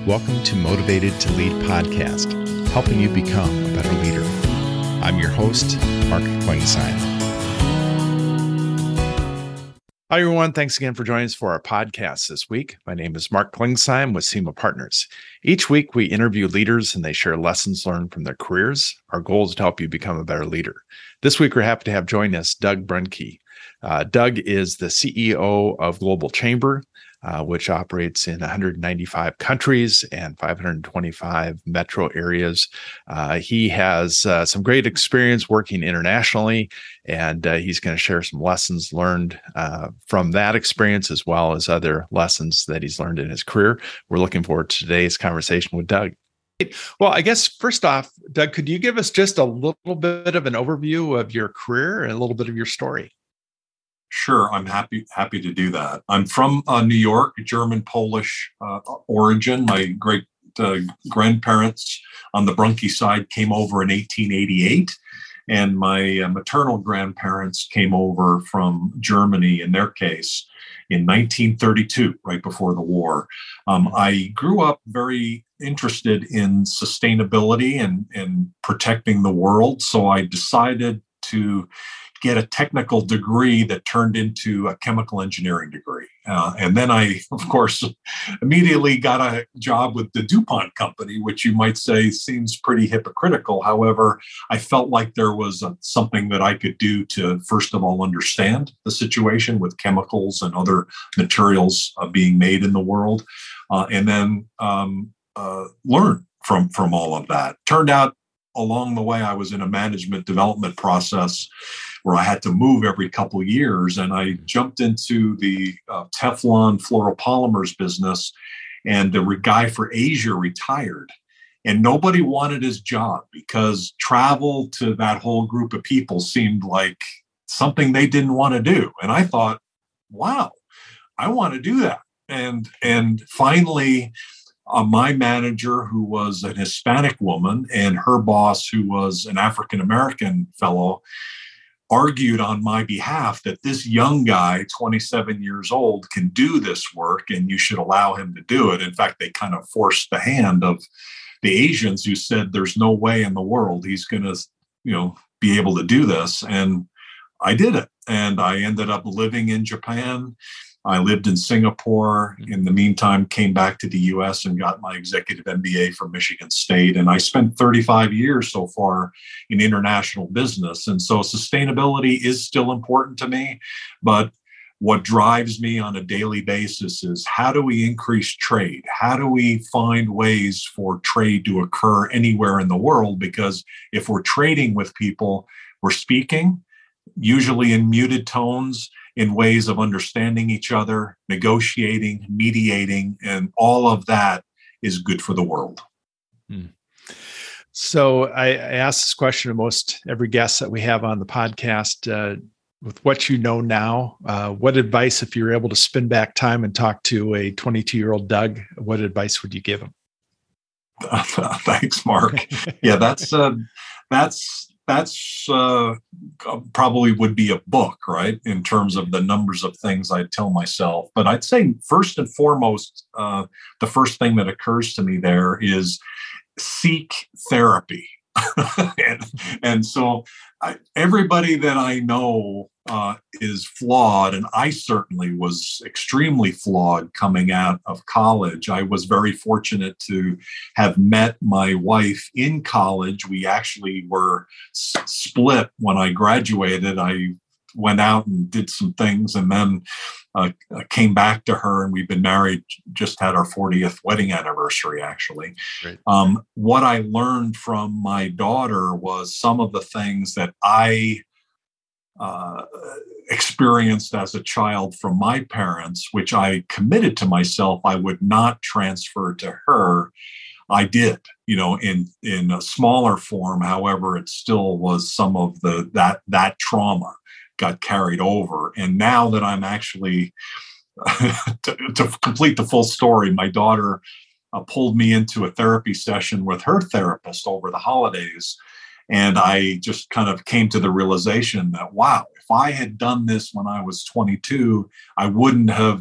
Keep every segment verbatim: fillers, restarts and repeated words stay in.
Welcome to Motivated to Lead podcast, helping you become a better leader. I'm your host, Mark Klingsheim. Hi, everyone. Thanks again for joining us for our podcast this week. My name is Mark Klingsheim with SEMA Partners. Each week, we interview leaders and they share lessons learned from their careers. Our goal is to help you become a better leader. This week, we're happy to have join us Doug Brunke. Uh, Doug is the C E O of Global Chamber, Uh, which operates in one hundred ninety-five countries and five hundred twenty-five metro areas. Uh, he has uh, some great experience working internationally, and uh, he's going to share some lessons learned uh, from that experience, as well as other lessons that he's learned in his career. We're looking forward to today's conversation with Doug. Well, I guess first off, Doug, could you give us just a little bit of an overview of your career and a little bit of your story? Sure, I'm happy happy to do that. I'm from uh, New York, German-Polish uh, origin. My great uh, grandparents on the Brunke side came over in eighteen eighty-eight, and my uh, maternal grandparents came over from Germany, in their case, in nineteen thirty-two, right before the war. Um, I grew up very interested in sustainability and, and protecting the world, so I decided to get a technical degree that turned into a chemical engineering degree. Uh, and then I, of course, immediately got a job with the DuPont company, which you might say seems pretty hypocritical. However, I felt like there was a, something that I could do to, first of all, understand the situation with chemicals and other materials uh, being made in the world, uh, and then um, uh, learn from, from all of that. Turned out along the way, I was in a management development process where I had to move every couple of years. And I jumped into the uh, Teflon fluoropolymers business, and the guy for Asia retired. And nobody wanted his job because travel to that whole group of people seemed like something they didn't want to do. And I thought, wow, I want to do that. And, and finally, Uh, my manager, who was an Hispanic woman, and her boss, who was an African-American fellow, argued on my behalf that this young guy, twenty-seven years old, can do this work and you should allow him to do it. In fact, they kind of forced the hand of the Asians, who said there's no way in the world he's going to, you know, be able to do this. And I did it. And I ended up living in Japan. I lived in Singapore. In the meantime, came back to the U S and got my executive M B A from Michigan State. And I spent thirty-five years so far in international business. And so sustainability is still important to me. But what drives me on a daily basis is, how do we increase trade? How do we find ways for trade to occur anywhere in the world? Because if we're trading with people, we're speaking, usually in muted tones, in ways of understanding each other, negotiating, mediating, and all of that is good for the world. Hmm. So I, I ask this question to most every guest that we have on the podcast. Uh, with what you know now, uh, what advice, if you're able to spin back time and talk to a twenty-two-year-old Doug, what advice would you give him? Thanks, Mark. Yeah, that's uh, that's. That's uh, probably would be a book, right? In terms of the numbers of things I tell myself. But I'd say first and foremost, uh, the first thing that occurs to me there is seek therapy. and, and so I, everybody that I know uh, is flawed, and I certainly was extremely flawed coming out of college. I was very fortunate to have met my wife in college. We actually were s- split when I graduated. I went out and did some things, and then uh, came back to her, and we've been married, just had our fortieth wedding anniversary, actually. Um, what I learned from my daughter was some of the things that I uh, experienced as a child from my parents, which I committed to myself I would not transfer to her. I did, you know, in in a smaller form. However, it still was some of the that that trauma got carried over. And now that I'm actually to, to complete the full story, my daughter uh, pulled me into a therapy session with her therapist over the holidays. And I just kind of came to the realization that, wow, if I had done this when I was twenty-two, I wouldn't have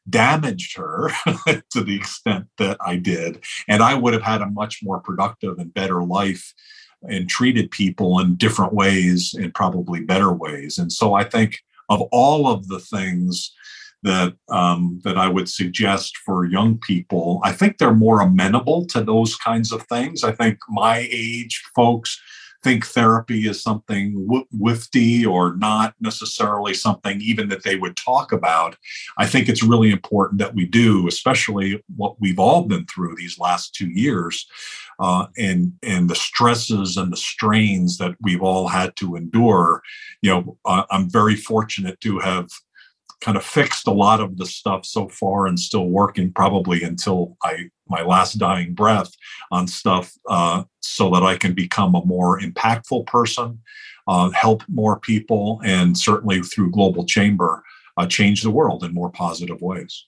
damaged her to the extent that I did. And I would have had a much more productive and better life and treated people in different ways, in probably better ways. And so I think of all of the things that um, that I would suggest for young people, I think they're more amenable to those kinds of things. I think my age folks think therapy is something w- wifty or not necessarily something even that they would talk about. I think it's really important that we do, especially what we've all been through these last two years uh, and, and the stresses and the strains that we've all had to endure. You know, uh, I'm very fortunate to have kind of fixed a lot of the stuff so far and still working probably until I my last dying breath on stuff uh, so that I can become a more impactful person, uh, help more people, and certainly through Global Chamber, uh, change the world in more positive ways.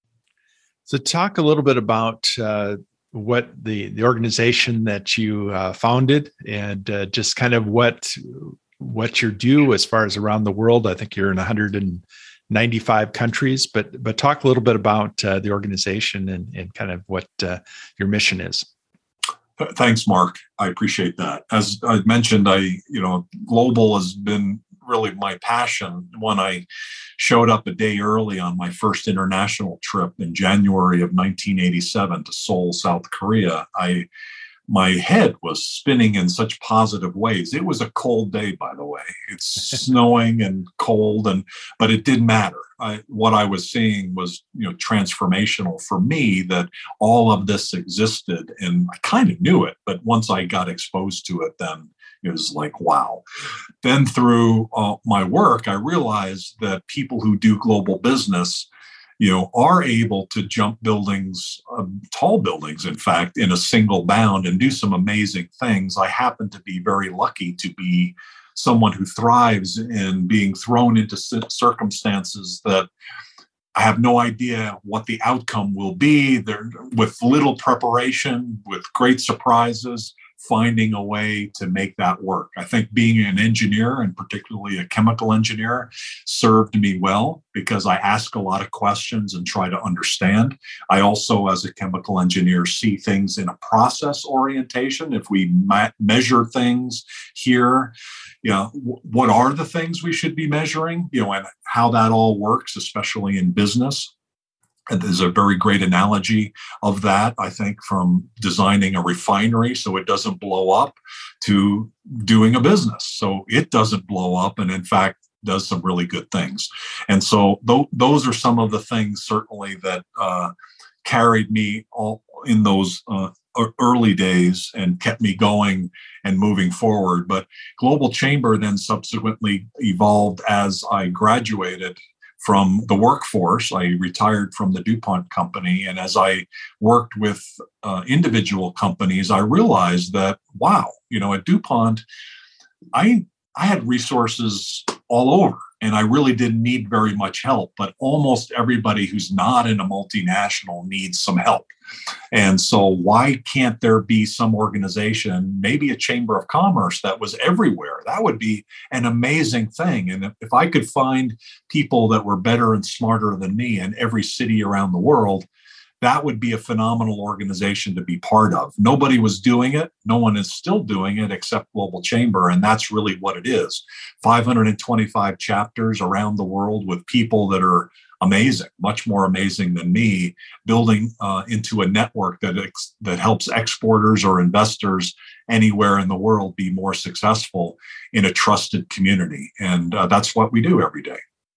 So talk a little bit about uh, what the, the organization that you uh, founded and uh, just kind of what, what you do as far as around the world. I think you're in one hundred ninety-five countries, but but talk a little bit about uh, the organization and, and kind of what uh, your mission is. Thanks, Mark. I appreciate that. As I mentioned, I you know global has been really my passion. When I showed up a day early on my first international trip in January of nineteen eighty-seven to Seoul, South Korea, I my head was spinning in such positive ways. It was a cold day, by the way. It's snowing and cold, and but it didn't matter. I, what I was seeing was, you know, transformational for me. That all of this existed, and I kind of knew it, but once I got exposed to it, then it was like, wow. Then through uh, my work, I realized that people who do global business, you know, are able to jump buildings, uh, tall buildings, in fact, in a single bound and do some amazing things. I happen to be very lucky to be someone who thrives in being thrown into circumstances that I have no idea what the outcome will be. They're, with little preparation, with great surprises, finding a way to make that work. I think being an engineer, and particularly a chemical engineer, served me well because I ask a lot of questions and try to understand. I also, as a chemical engineer, see things in a process orientation. If we ma- measure things here, you know, w- what are the things we should be measuring, you know, and how that all works, especially in business. And there's a very great analogy of that, I think, from designing a refinery so it doesn't blow up to doing a business so it doesn't blow up and, in fact, does some really good things. And so th- those are some of the things, certainly, that uh, carried me all in those uh, early days and kept me going and moving forward. But Global Chamber then subsequently evolved as I graduated from the workforce. I retired from the DuPont company. And as I worked with uh, individual companies, I realized that, wow, you know, at DuPont, I, I had resources all over and I really didn't need very much help, but almost everybody who's not in a multinational needs some help. And so why can't there be some organization, maybe a chamber of commerce that was everywhere? That would be an amazing thing. And if I could find people that were better and smarter than me in every city around the world, that would be a phenomenal organization to be part of. Nobody was doing it. No one is still doing it except Global Chamber. And that's really what it is. five hundred twenty-five chapters around the world with people that are amazing, much more amazing than me, building uh, into a network that ex- that helps exporters or investors anywhere in the world be more successful in a trusted community. And uh, that's what we do every day.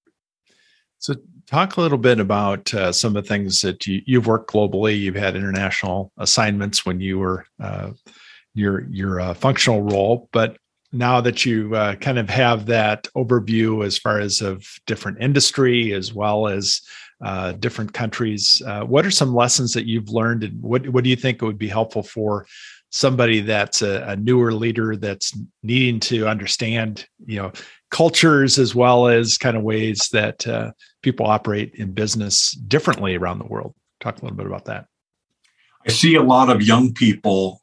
So talk a little bit about uh, some of the things that you, you've worked globally. You've had international assignments when you were uh, your your uh, functional role, but now that you uh, kind of have that overview as far as of different industry as well as uh, different countries, uh, what are some lessons that you've learned, and what what do you think would be helpful for somebody that's a, a newer leader that's needing to understand, you know, cultures as well as kind of ways that uh, people operate in business differently around the world? Talk a little bit about that. I see a lot of young people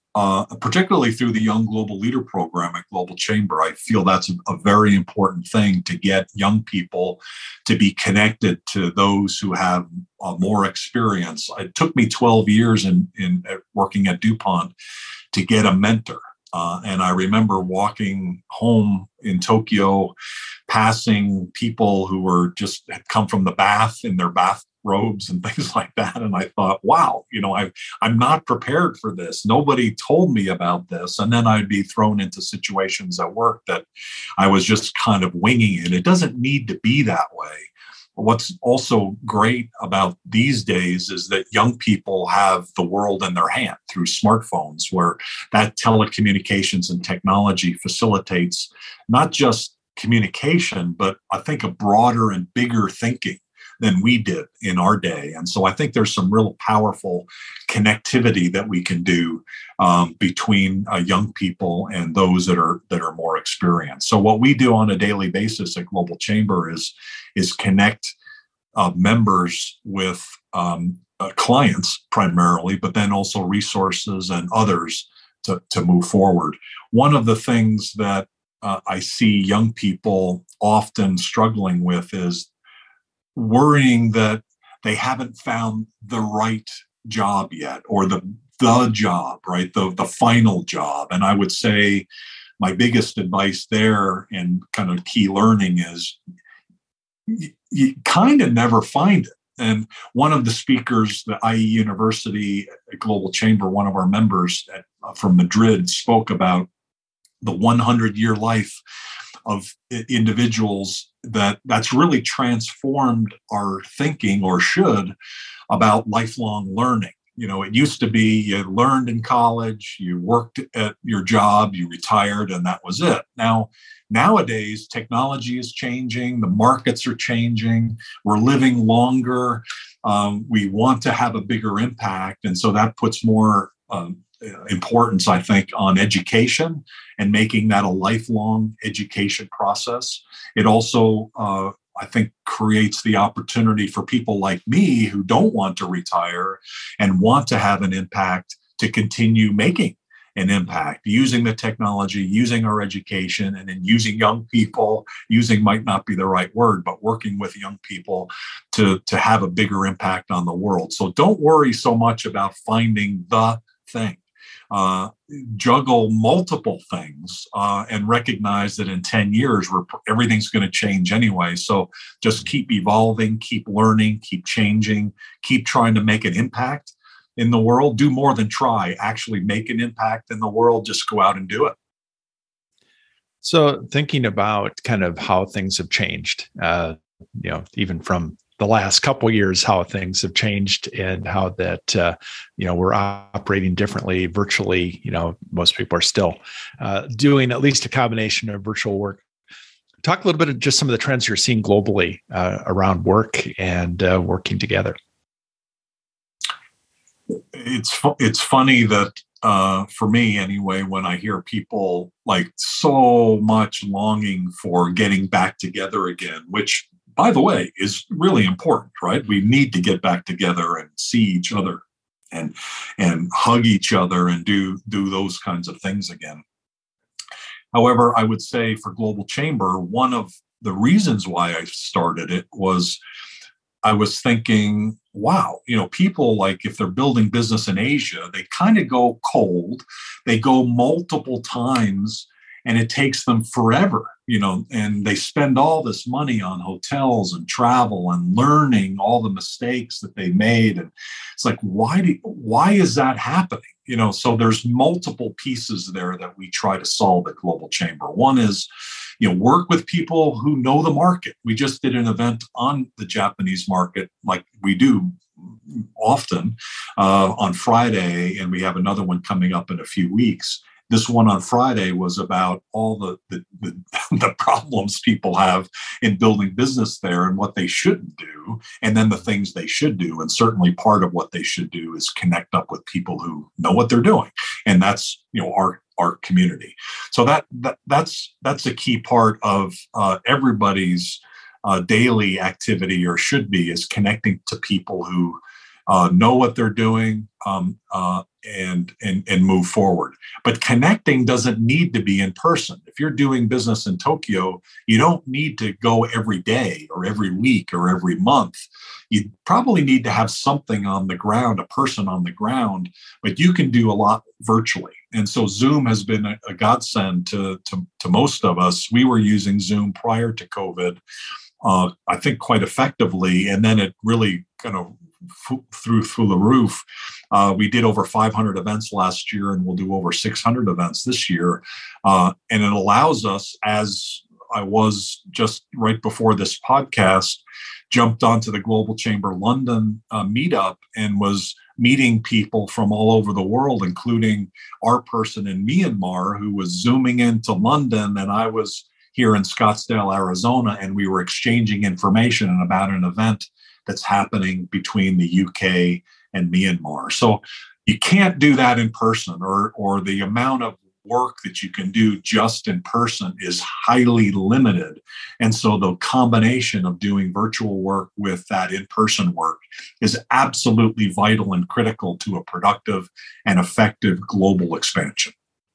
uh, particularly through the Young Global Leader Program at Global Chamber. I feel that's a, a very important thing to get young people to be connected to those who have uh, more experience. It took me twelve years in, in uh, working at DuPont to get a mentor. Uh, and I remember walking home in Tokyo, passing people who were just had come from the bath in their bath robes and things like that. And I thought, wow, you know, I, I'm not prepared for this. Nobody told me about this. And then I'd be thrown into situations at work that I was just kind of winging it. It doesn't need to be that way. What's also great about these days is that young people have the world in their hand through smartphones, where that telecommunications and technology facilitates not just communication, but I think a broader and bigger thinking than we did in our day. And so I think there's some real powerful connectivity that we can do um, between uh, young people and those that are that are more experienced. So what we do on a daily basis at Global Chamber is, is connect uh, members with um, uh, clients primarily, but then also resources and others to, to move forward. One of the things that uh, I see young people often struggling with is worrying that they haven't found the right job yet, or the the job, right? The, the final job. And I would say my biggest advice there and kind of key learning is you, you kind of never find it. And one of the speakers, the I E University at Global Chamber, one of our members at, uh, from Madrid, spoke about the hundred year life of individuals that that's really transformed our thinking, or should, about lifelong learning. You know, it used to be you learned in college, you worked at your job, you retired, and that was it. Now, nowadays, technology is changing, the markets are changing, we're living longer, um, we want to have a bigger impact, and so that puts more um, importance, I think, on education and making that a lifelong education process. It also, uh, I think, creates the opportunity for people like me who don't want to retire and want to have an impact to continue making an impact, using the technology, using our education, and then using young people, using might not be the right word, but working with young people to, to have a bigger impact on the world. So don't worry so much about finding the thing. Uh, juggle multiple things uh, and recognize that in ten years, we're, everything's going to change anyway. So just keep evolving, keep learning, keep changing, keep trying to make an impact in the world. Do more than try, actually make an impact in the world. Just go out and do it. So thinking about kind of how things have changed, uh, you know, even from the last couple of years, how things have changed and how that, uh, you know, we're operating differently virtually. You know, most people are still uh, doing at least a combination of virtual work. Talk a little bit of just some of the trends you're seeing globally uh, around work and uh, working together. It's it's funny that uh, for me anyway, when I hear people like so much longing for getting back together again, which, by the way, is really important, right? We need to get back together and see each other and and hug each other and do do those kinds of things again. However, I would say for Global Chamber, one of the reasons why I started it was I was thinking, wow, you know, people, like if they're building business in Asia, they kind of go cold. They go multiple times and it takes them forever, you know, and they spend all this money on hotels and travel and learning all the mistakes that they made. And it's like, why do, why is that happening? You know, so there's multiple pieces there that we try to solve at Global Chamber. One is, you know, work with people who know the market. We just did an event on the Japanese market, like we do often, uh, on Friday, and we have another one coming up in a few weeks. This one on Friday was about all the, the, the, the problems people have in building business there and what they shouldn't do, and then the things they should do. And certainly part of what they should do is connect up with people who know what they're doing. And that's, you know, our our community. So that, that that's that's a key part of uh, everybody's uh, daily activity, or should be, is connecting to people who uh, know what they're doing, um, uh, and and and move forward. But connecting doesn't need to be in person. If you're doing business in Tokyo, you don't need to go every day or every week or every month. You probably need to have something on the ground, a person on the ground, but you can do a lot virtually. And so Zoom has been a, a godsend to, to, to most of us. We were using Zoom prior to COVID, uh, I think quite effectively, and then it really kind of f- threw through the roof. Uh, we did over five hundred events last year, and we'll do over six hundred events this year. Uh, and it allows us, as I was just right before this podcast, jumped onto the Global Chamber London uh, meetup and was meeting people from all over the world, including our person in Myanmar who was zooming into London, and I was here in Scottsdale, Arizona, and we were exchanging information about an event that's happening between the U K and Myanmar. So you can't do that in person, or or the amount of work that you can do just in person is highly limited. And so the combination of doing virtual work with that in-person work is absolutely vital and critical to a productive and effective global expansion.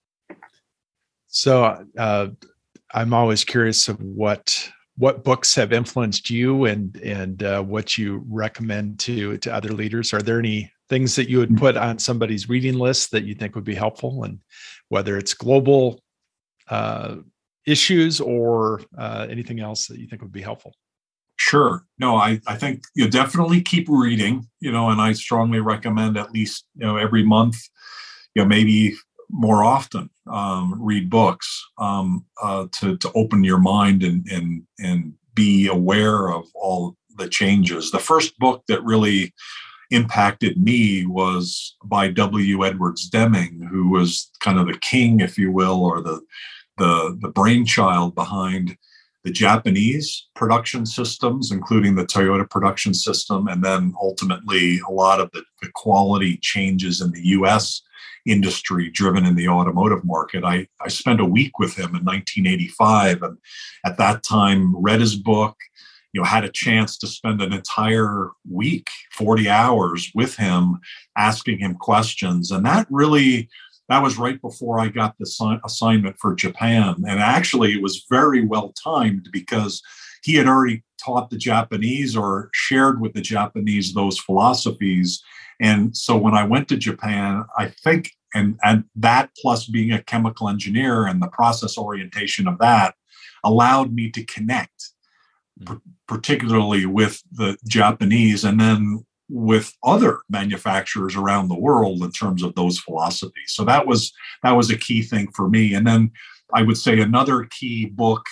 So uh, I'm always curious of what what books have influenced you, and and uh, what you recommend to to other leaders. Are there any things that you would put on somebody's reading list that you think would be helpful, and whether it's global uh, issues or uh, anything else that you think would be helpful? Sure. No, I, I think you definitely keep reading, you know, and I strongly recommend at least, you know, every month, you know, maybe more often, um, read books um, uh, to, to open your mind and, and, and be aware of all the changes. The first book that really impacted me was by W. Edwards Deming, who was kind of the king, if you will, or the the, the brainchild behind the Japanese production systems, including the Toyota production system, and then ultimately a lot of the, the quality changes in the U S industry driven in the automotive market. I, I spent a week with him in nineteen eighty-five, and at that time read his book, you know, had a chance to spend an entire week, forty hours with him, asking him questions. And that really, that was right before I got the si- assignment for Japan. And actually it was very well timed because he had already taught the Japanese or shared with the Japanese those philosophies. And so when I went to Japan, I think, and, and that plus being a chemical engineer and the process orientation of that allowed me to connect, p- particularly with the Japanese and then with other manufacturers around the world in terms of those philosophies. So that was that was a key thing for me. And then I would say another key book,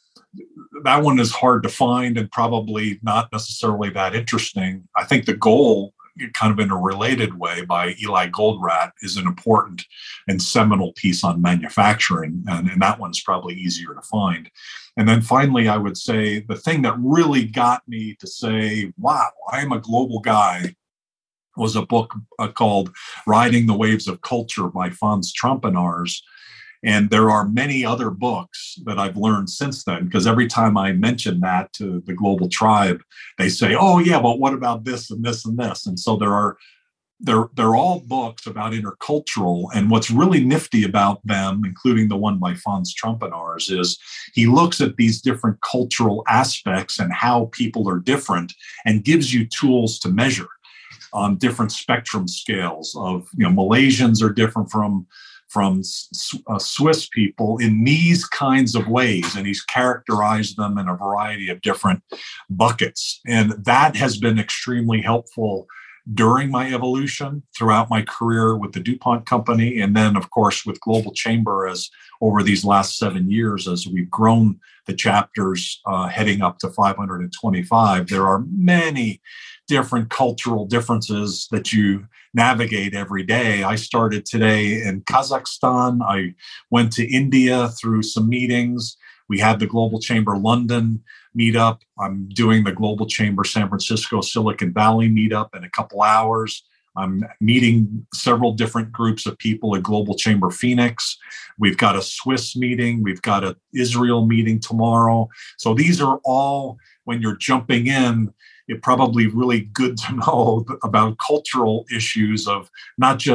that one is hard to find and probably not necessarily that interesting. I think The Goal, kind of in a related way, by Eli Goldratt, is an important and seminal piece on manufacturing. And, and that one's probably easier to find. And then finally, I would say the thing that really got me to say, wow, I am a global guy, was a book uh, called Riding the Waves of Culture by Franz Trompenaars. And there are many other books that I've learned since then, because every time I mention that to the global tribe, they say, oh, yeah, but what about this and this and this? And so there are They're, they're all books about intercultural. And what's really nifty about them, including the one by Franz Trompenaars, is he looks at these different cultural aspects and how people are different and gives you tools to measure on different spectrum scales of, you know, Malaysians are different from, from uh, Swiss people in these kinds of ways. And he's characterized them in a variety of different buckets. And that has been extremely helpful during my evolution throughout my career with the DuPont company. And then, of course, with Global Chamber, as over these last seven years, as we've grown the chapters uh, heading up to five hundred twenty-five, there are many different cultural differences that you navigate every day. I started today in Kazakhstan. I went to India through some meetings. We had the Global Chamber London meetup. I'm doing the Global Chamber San Francisco Silicon Valley meetup in a couple hours. I'm meeting several different groups of people at Global Chamber Phoenix. We've got a Swiss meeting. We've got an Israel meeting tomorrow. So these are all, when you're jumping in, it's probably really good to know about cultural issues of not just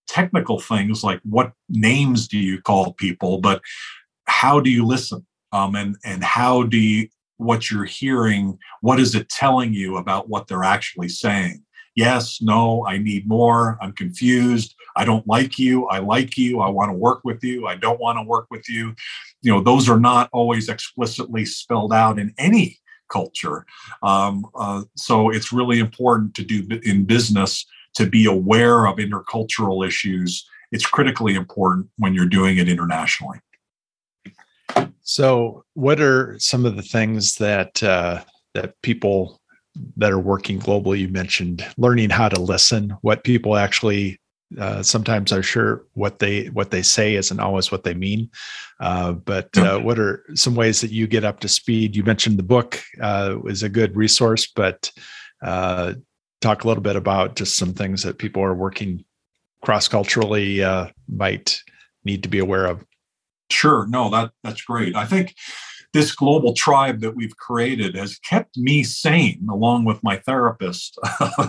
technical things like what names do you call people, but how do you listen? Um, and, and how do you, what you're hearing, what is it telling you about what they're actually saying? Yes, no, I need more, I'm confused, I don't like you, I like you, I want to work with you, I don't want to work with you. You know, those are not always explicitly spelled out in any culture. Um, uh, so it's really important to do in business to be aware of intercultural issues. It's critically important when you're doing it internationally. So what are some of the things that uh, that people that are working globally, you mentioned learning how to listen, what people actually uh, sometimes are sure what they what they say isn't always what they mean. Uh, but uh, what are some ways that you get up to speed? You mentioned the book uh, is a good resource, but uh, talk a little bit about just some things that people are working cross-culturally uh, might need to be aware of. Sure. No, that that's great. I think this global tribe that we've created has kept me sane, along with my therapist,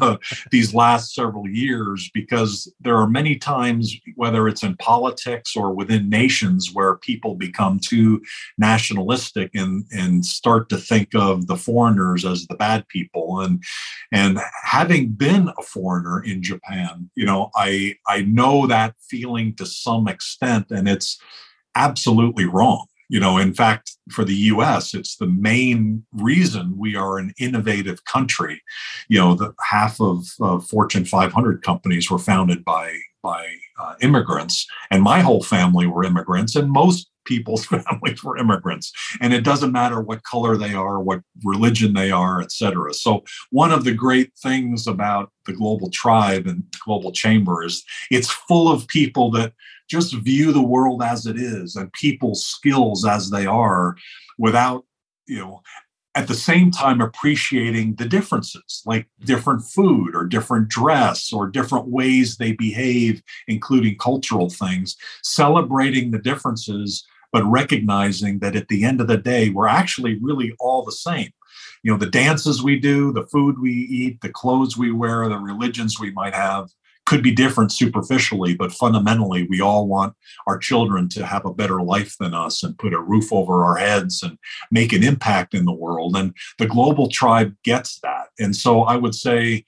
these last several years, because there are many times, whether it's in politics or within nations, where people become too nationalistic and, and start to think of the foreigners as the bad people. And, and having been a foreigner in Japan, you know, I, I know that feeling to some extent, and it's absolutely wrong. You know, in fact, for the U S, it's the main reason we are an innovative country. You know, the half of uh, Fortune five hundred companies were founded by by uh, immigrants, and my whole family were immigrants, and most people's families were immigrants. And it doesn't matter what color they are, what religion they are, et cetera. So one of the great things about the Global Tribe and Global Chamber is it's full of people that just view the world as it is and people's skills as they are, without, you know, at the same time appreciating the differences, like different food or different dress or different ways they behave, including cultural things, celebrating the differences, but recognizing that at the end of the day, we're actually really all the same. You know, the dances we do, the food we eat, the clothes we wear, the religions we might have, could be different superficially, but fundamentally, we all want our children to have a better life than us and put a roof over our heads and make an impact in the world. And the Global Tribe gets that. And so I would say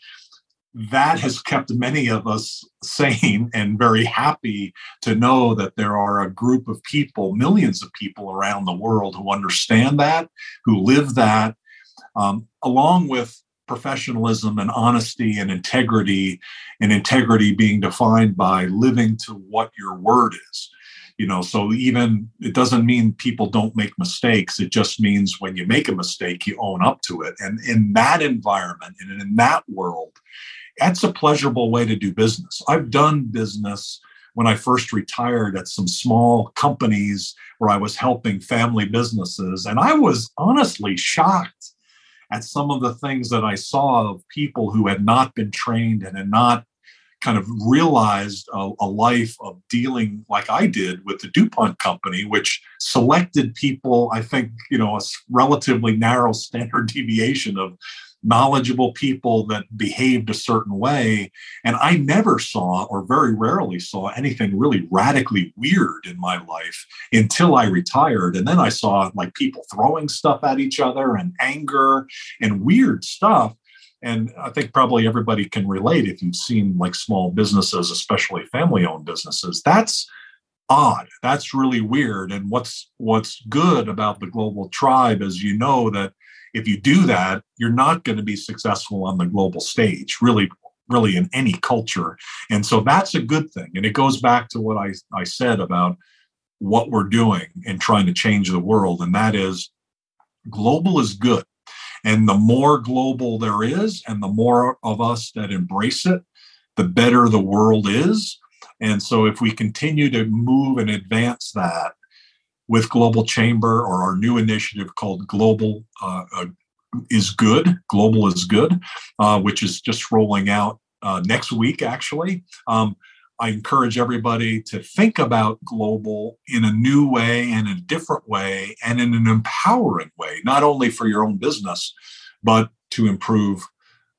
that has kept many of us sane and very happy to know that there are a group of people, millions of people around the world who understand that, who live that, um, along with professionalism and honesty and integrity, and integrity being defined by living to what your word is. You know, so even it doesn't mean people don't make mistakes. It just means when you make a mistake, you own up to it. And in that environment and in that world, that's a pleasurable way to do business. I've done business when I first retired at some small companies where I was helping family businesses, and I was honestly shocked at some of the things that I saw of people who had not been trained and had not kind of realized a, a life of dealing like I did with the DuPont company, which selected people, I think, you know, a relatively narrow standard deviation of knowledgeable people that behaved a certain way. And I never saw, or very rarely saw, anything really radically weird in my life until I retired. And then I saw like people throwing stuff at each other and anger and weird stuff. And I think probably everybody can relate if you've seen like small businesses, especially family-owned businesses. That's odd. That's really weird. And what's what's good about the Global Tribe is, you know, that if you do that, you're not going to be successful on the global stage, really, really in any culture. And so that's a good thing. And it goes back to what I, I said about what we're doing and trying to change the world. And that is, global is good. And the more global there is, and the more of us that embrace it, the better the world is. And so if we continue to move and advance that with Global Chamber, or our new initiative called Global uh, uh, is Good, Global is Good, uh, which is just rolling out uh, next week, actually. Um, I encourage everybody to think about global in a new way and a different way and in an empowering way, not only for your own business, but to improve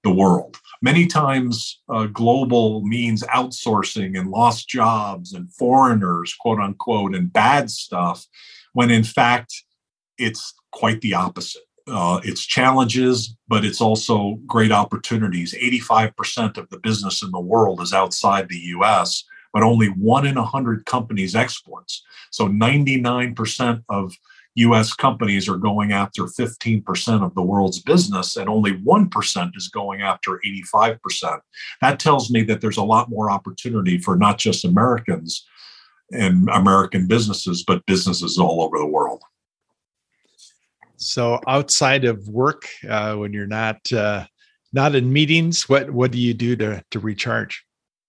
the world. Many times, uh, global means outsourcing and lost jobs and foreigners, quote unquote, and bad stuff, when in fact, it's quite the opposite. Uh, it's challenges, but it's also great opportunities. eighty-five percent of the business in the world is outside the U S, but only one in a hundred companies exports. So ninety-nine percent of U S companies are going after fifteen percent of the world's business, and only one percent is going after eighty-five percent. That tells me that there's a lot more opportunity for not just Americans and American businesses, but businesses all over the world. So outside of work, uh, when you're not uh, not in meetings, what what do you do to to recharge?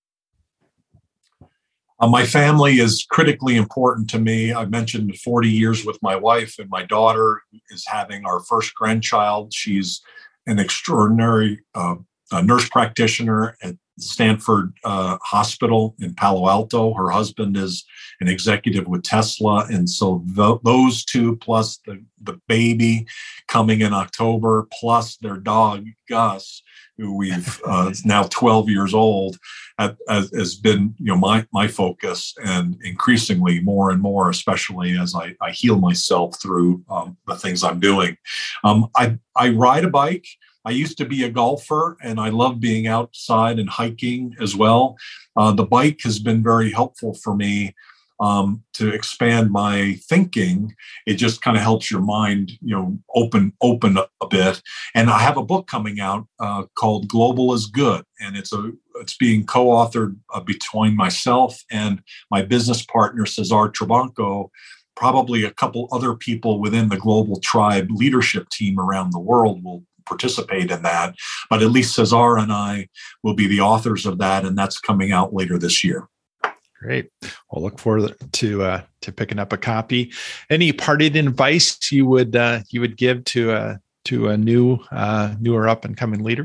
Uh, my family is critically important to me. I mentioned forty years with my wife, and my daughter is having our first grandchild. She's an extraordinary uh, a nurse practitioner at Stanford uh, Hospital in Palo Alto. Her husband is an executive with Tesla. And so th- those two, plus the, the baby coming in October, plus their dog, Gus, who we've uh, is now twelve years old, has, has been, you know, my my focus, and increasingly more and more, especially as I, I heal myself through um, the things I'm doing. Um, I I ride a bike. I used to be a golfer, and I love being outside and hiking as well. Uh, the bike has been very helpful for me um, to expand my thinking. It just kind of helps your mind, you know, open open a bit. And I have a book coming out uh, called Global is Good, and it's a it's being co-authored uh, between myself and my business partner Cesar Trabanco. Probably a couple other people within the Global Tribe leadership team around the world will participate in that, but at least Cesar and I will be the authors of that, and that's coming out later this year. Great. We'll look forward to uh, to picking up a copy. Any parting advice you would uh, you would give to a to a new uh, newer up and coming leader?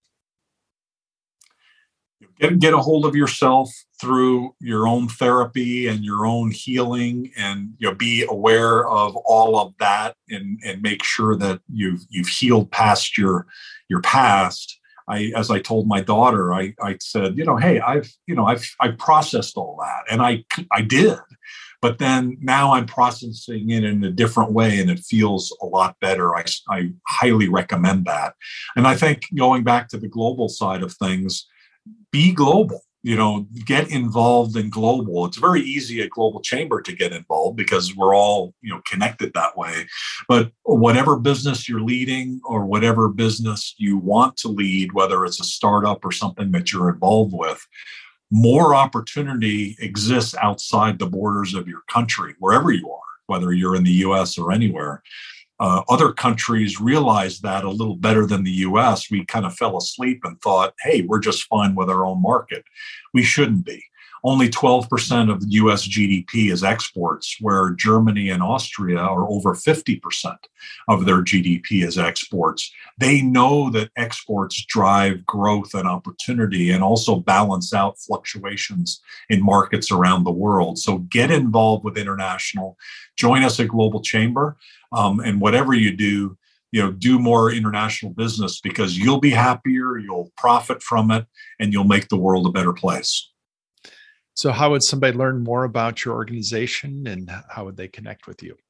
Get, get a hold of yourself through your own therapy and your own healing, and you know, be aware of all of that, and, and make sure that you've you've healed past your your past. I, as I told my daughter, I, I said, you know, hey, I've you know I've I've processed all that, and I I did, but then now I'm processing it in a different way, and it feels a lot better. I I highly recommend that, and I think going back to the global side of things, be global. You know, get involved in global. It's very easy at Global Chamber to get involved because we're all, you know, connected that way. But whatever business you're leading, or whatever business you want to lead, whether it's a startup or something that you're involved with, more opportunity exists outside the borders of your country, wherever you are, whether you're in the U S or anywhere. Uh, other countries realize that a little better than the U S. We kind of fell asleep and thought, hey, we're just fine with our own market. We shouldn't be. Only twelve percent of the U S G D P is exports, where Germany and Austria are over fifty percent of their G D P is exports. They know that exports drive growth and opportunity, and also balance out fluctuations in markets around the world. So get involved with international. Join us at Global Chamber. Um, and whatever you do, you know, do more international business, because you'll be happier, you'll profit from it, and you'll make the world a better place. So how would somebody learn more about your organization, and how would they connect with you?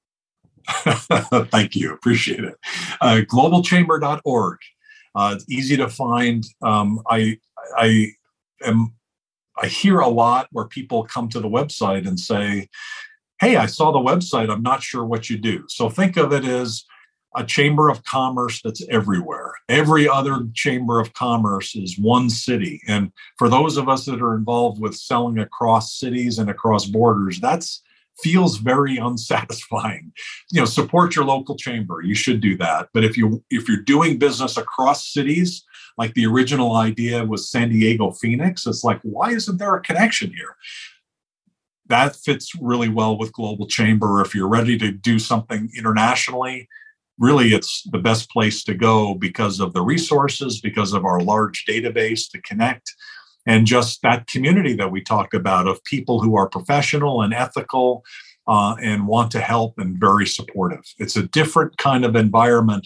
Thank you. Appreciate it. Uh, global chamber dot org. Uh, it's easy to find. Um, I, I am, I hear a lot where people come to the website and say, hey, I saw the website, I'm not sure what you do. So think of it as a chamber of commerce that's everywhere. Every other chamber of commerce is one city. And for those of us that are involved with selling across cities and across borders, that's feels very unsatisfying. You know, support your local chamber. You should do that. But if you if you're doing business across cities, like the original idea was San Diego, Phoenix, it's like, why isn't there a connection here? That fits really well with Global Chamber. If you're ready to do something internationally, really it's the best place to go because of the resources, because of our large database to connect, and just that community that we talk about of people who are professional and ethical uh, and want to help and very supportive. It's a different kind of environment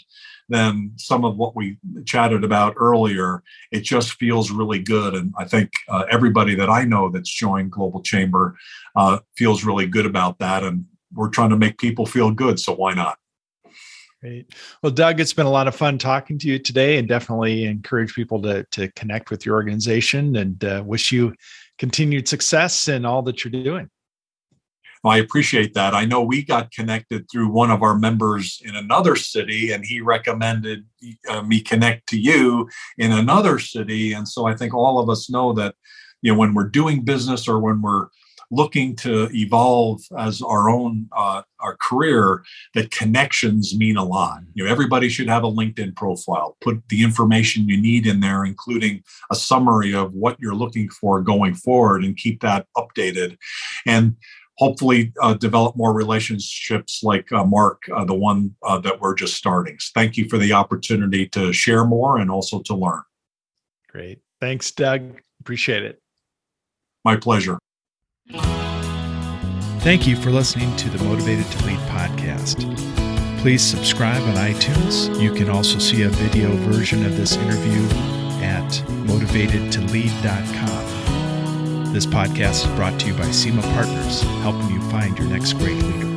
than some of what we chatted about earlier. It just feels really good. And I think uh, everybody that I know that's joined Global Chamber uh, feels really good about that. And we're trying to make people feel good. So why not? Great. Well, Doug, it's been a lot of fun talking to you today, and definitely encourage people to, to connect with your organization, and uh, wish you continued success in all that you're doing. Well, I appreciate that. I know we got connected through one of our members in another city, and he recommended uh, me connect to you in another city. And so I think all of us know that, you know, when we're doing business or when we're looking to evolve as our own uh, our career, that connections mean a lot. You know, everybody should have a LinkedIn profile. Put the information you need in there, including a summary of what you're looking for going forward, and keep that updated. And hopefully uh, develop more relationships like uh, Mark, uh, the one uh, that we're just starting. So thank you for the opportunity to share more and also to learn. Great. Thanks, Doug. Appreciate it. My pleasure. Thank you for listening to the Motivated to Lead podcast. Please subscribe on iTunes. You can also see a video version of this interview at motivated to lead dot com. This podcast is brought to you by SEMA Partners, helping you find your next great leader.